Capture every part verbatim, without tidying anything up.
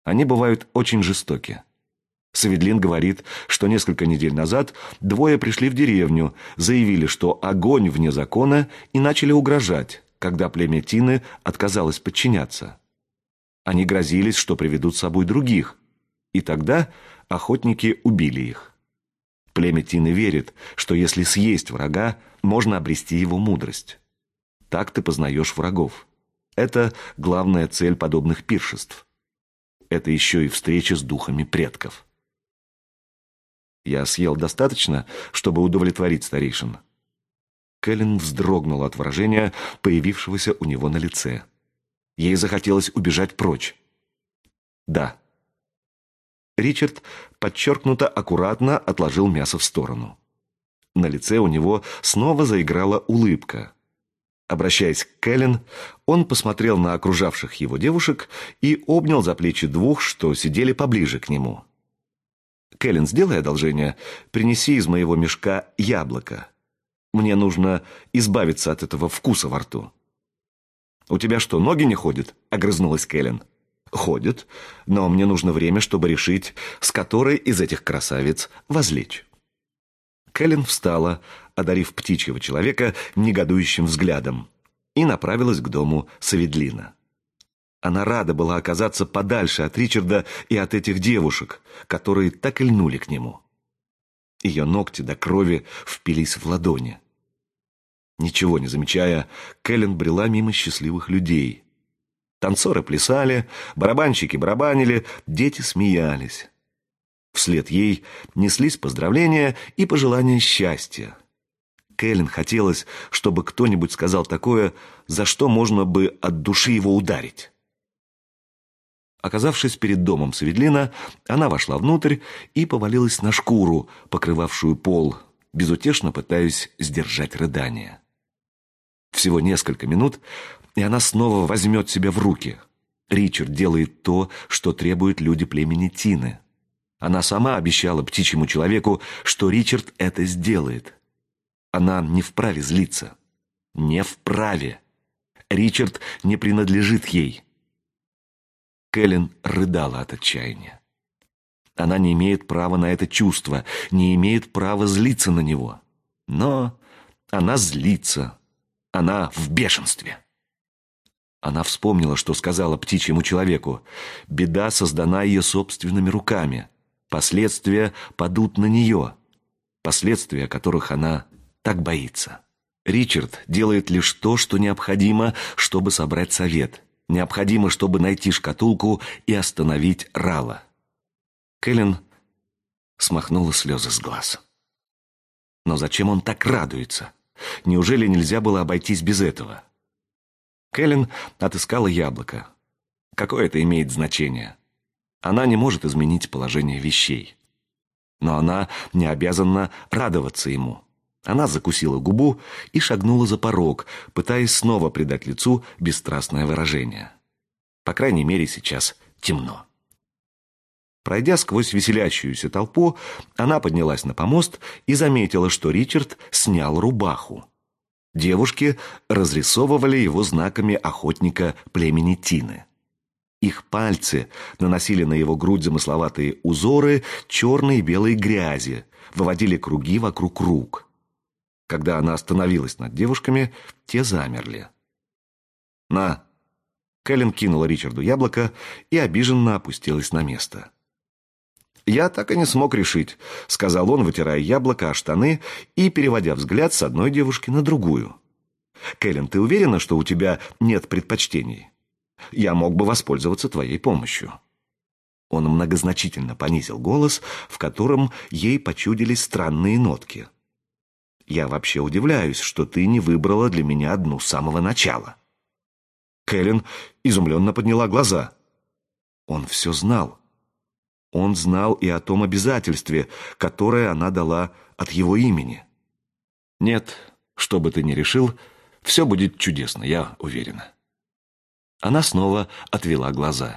Они бывают очень жестоки. Саведлин говорит, что несколько недель назад двое пришли в деревню, заявили, что огонь вне закона, и начали угрожать, когда племя Тины отказалось подчиняться. Они грозились, что приведут с собой других, и тогда охотники убили их. Племя Тины верит, что если съесть врага, можно обрести его мудрость. Так ты познаешь врагов. Это главная цель подобных пиршеств. Это еще и встреча с духами предков. Я съел достаточно, чтобы удовлетворить старейшин. Кэлен вздрогнула от выражения, появившегося у него на лице. Ей захотелось убежать прочь. Да. Ричард подчеркнуто аккуратно отложил мясо в сторону. На лице у него снова заиграла улыбка. Обращаясь к Кэлен, он посмотрел на окружавших его девушек и обнял за плечи двух, что сидели поближе к нему. «Кэлен, сделай одолжение, принеси из моего мешка яблоко. Мне нужно избавиться от этого вкуса во рту». «У тебя что, ноги не ходят?» — огрызнулась Кэлен. «Ходят, но мне нужно время, чтобы решить, с которой из этих красавиц возлечь». Кэлен встала, одарив птичьего человека негодующим взглядом, и направилась к дому Саведлина. Она рада была оказаться подальше от Ричарда и от этих девушек, которые так и льнули к нему. Ее ногти до крови впились в ладони. Ничего не замечая, Кэлен брела мимо счастливых людей. Танцоры плясали, барабанщики барабанили, дети смеялись. Вслед ей неслись поздравления и пожелания счастья. Кэлен хотелось, чтобы кто-нибудь сказал такое, за что можно бы от души его ударить. Оказавшись перед домом Саведлина, она вошла внутрь и повалилась на шкуру, покрывавшую пол, безутешно пытаясь сдержать рыдания. Всего несколько минут, и она снова возьмет себя в руки. Ричард делает то, что требуют люди племени Тины. Она сама обещала птичьему человеку, что Ричард это сделает. Она не вправе злиться. Не вправе. Ричард не принадлежит ей. Кэлен рыдала от отчаяния. Она не имеет права на это чувство, не имеет права злиться на него. Но она злится. Она в бешенстве. Она вспомнила, что сказала птичьему человеку. Беда создана ее собственными руками. Последствия падут на нее. Последствия, которых она так боится. Ричард делает лишь то, что необходимо, чтобы собрать совет. Необходимо, чтобы найти шкатулку и остановить Рала. Кэлен смахнула слезы с глаз. Но зачем он так радуется? Неужели нельзя было обойтись без этого? Кэлен отыскала яблоко. Какое это имеет значение? Она не может изменить положение вещей. Но она не обязана радоваться ему. Она закусила губу и шагнула за порог, пытаясь снова придать лицу бесстрастное выражение. По крайней мере, сейчас темно. Пройдя сквозь веселящуюся толпу, она поднялась на помост и заметила, что Ричард снял рубаху. Девушки разрисовывали его знаками охотника племени Тины. Их пальцы наносили на его грудь замысловатые узоры черной и белой грязи, выводили круги вокруг рук. Когда она остановилась над девушками, те замерли. «На!» Кэлен кинула Ричарду яблоко и обиженно опустилась на место. «Я так и не смог решить», — сказал он, вытирая яблоко о штаны и переводя взгляд с одной девушки на другую. «Кэлен, ты уверена, что у тебя нет предпочтений? Я мог бы воспользоваться твоей помощью». Он многозначительно понизил голос, в котором ей почудились странные нотки. «Я вообще удивляюсь, что ты не выбрала для меня одну с самого начала». Кэлен изумленно подняла глаза. Он все знал. Он знал и о том обязательстве, которое она дала от его имени. «Нет, что бы ты ни решил, все будет чудесно, я уверена». Она снова отвела глаза.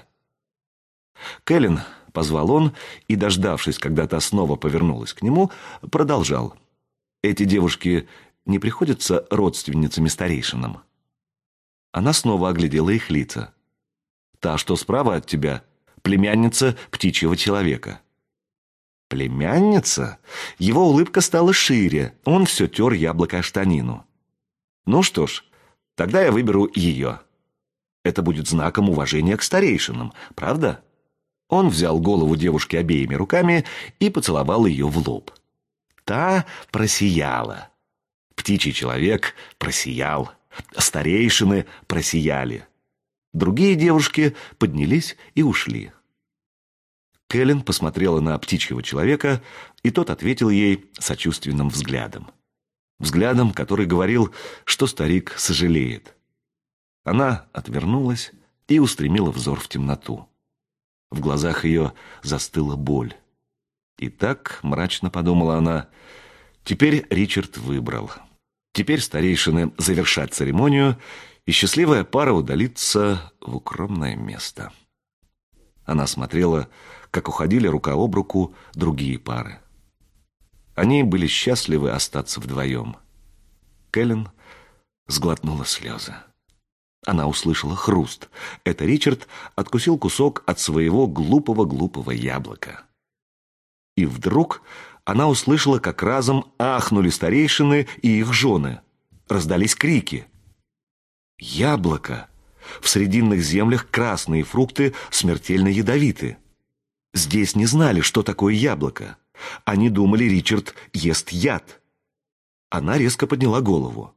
«Кэлен», — позвал он, и, дождавшись, когда та снова повернулась к нему, продолжал. «Эти девушки не приходятся родственницами старейшинам?» Она снова оглядела их лица. «Та, что справа от тебя, племянница птичьего человека. Племянница? Его улыбка стала шире, он все тер яблоко о штанину. Ну что ж, тогда я выберу ее. Это будет знаком уважения к старейшинам, правда? Он взял голову девушки обеими руками и поцеловал ее в лоб. Та просияла. Птичий человек просиял. Старейшины просияли. Другие девушки поднялись и ушли. Кэлен посмотрела на птичьего человека, и тот ответил ей сочувственным взглядом. Взглядом, который говорил, что старик сожалеет. Она отвернулась и устремила взор в темноту. В глазах ее застыла боль. И так, мрачно подумала она, теперь Ричард выбрал. Теперь старейшины завершат церемонию, и счастливая пара удалится в укромное место. Она смотрела, как уходили рука об руку другие пары. Они были счастливы остаться вдвоем. Кэлен сглотнула слезы. Она услышала хруст. Это Ричард откусил кусок от своего глупого-глупого яблока. И вдруг она услышала, как разом ахнули старейшины и их жены. Раздались крики. Яблоко! В срединных землях красные фрукты смертельно ядовиты. Здесь не знали, что такое яблоко. Они думали, Ричард ест яд. Она резко подняла голову.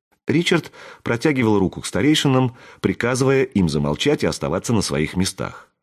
Ричард протягивал руку к старейшинам, приказывая им замолчать и оставаться на своих местах.